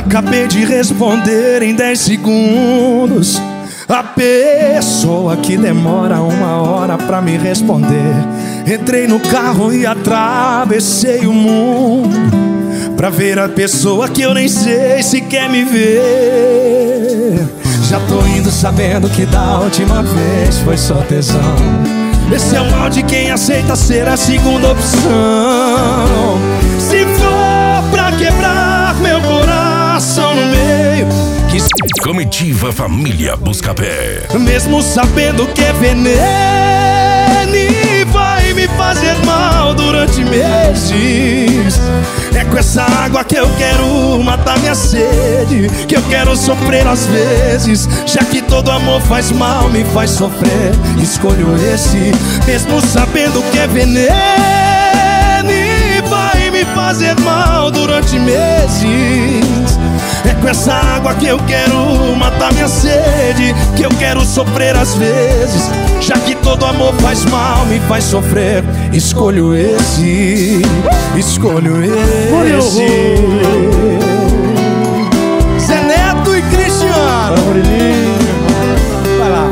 Acabei de responder em 10 segundos. A pessoa que demora 1 hora pra me responder. Entrei no carro e atravessei o mundo pra ver a pessoa que eu nem sei se quer me ver. Já tô indo sabendo que da última vez foi só tesão. Esse é o mal de quem aceita ser a segunda opção. Se for pra quebrar meu coração no meio, que Comitiva Família Buscapé. mesmo sabendo que é veneno e vai me fazer mal durante meses, é com essa água que eu quero matar minha sede, que eu quero sofrer às vezes. Já que todo amor faz mal, me faz sofrer, escolho esse. Mesmo sabendo que é veneno e vai me fazer mal durante meses, é com essa água que eu quero matar minha sede, que eu quero sofrer às vezes. Já que todo amor faz mal, me faz sofrer, escolho esse. Escolho esse. Zé Neto e Cristiano. Vai lá.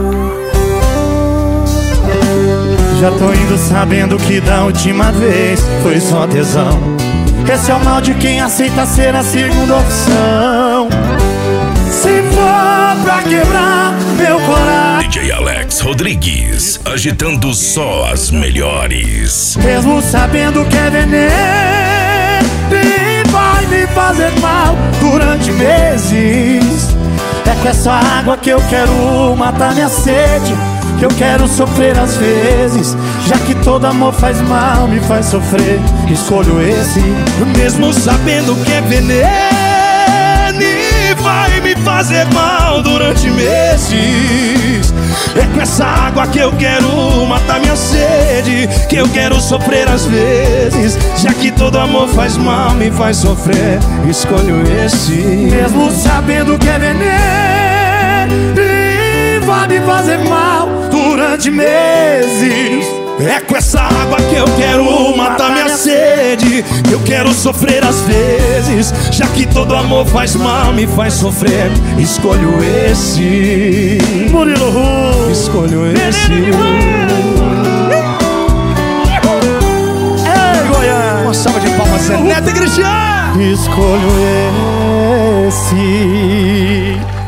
Já tô indo sabendo que da última vez foi só tesão. Esse é o mal de quem aceita ser a segunda opção. Se for pra quebrar meu coração, DJ Alex Rodrigues, agitando só as melhores. mesmo sabendo que é veneno e vai me fazer mal durante meses, é com essa água que eu quero matar minha sede, que eu quero sofrer às vezes. Já que todo amor faz mal, me faz sofrer, escolho esse. Mesmo sabendo que é veneno e vai me fazer mal durante meses, é com essa água que eu quero matar minha sede, que eu quero sofrer às vezes. Já que todo amor faz mal, me faz sofrer, escolho esse. Mesmo sabendo que é veneno e vai me fazer mal durante meses, é com essa água que eu quero matar minha sede, que eu quero sofrer às vezes. Já que todo amor faz mal, me faz sofrer, escolho esse. Murilo Ru, Escolho esse. ei Goiás, Uma salva de palmas, Zé Neto e Cristiano. escolho esse.